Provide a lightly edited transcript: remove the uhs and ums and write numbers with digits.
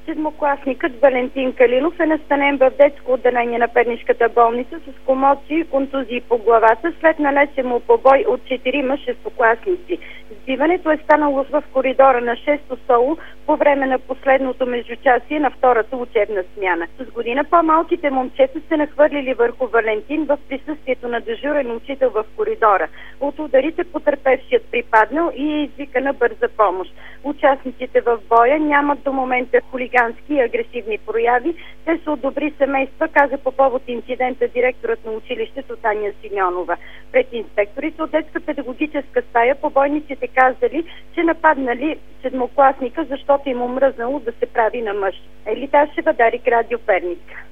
Седмокласникът Валентин Калинов е настанен в детско отделение на Пернишката болница с комоции и контузии по главата след нанесен му побой от 4 шестокласници. Сбиването е станало в коридора на 6-то СОУ по време на последното междучасие на втората учебна смяна. С година по-малките момчета се нахвърлили върху Валентин в присъствието на дежурен учител в коридора. От ударите потърпевшият припаднал и е извикана бърза помощ. Участниците в боя нямат до момента хулигански и агресивни прояви. Те са от добри семейства, каза по повод инцидента директорът на училището Таня Симеонова. Пред инспекторите от детска педагогическа стая побойниците казали, че нападнали седмокласника, защото им омръзнало да се прави на мъж. Елита Шева, Дарик, Радио Перник.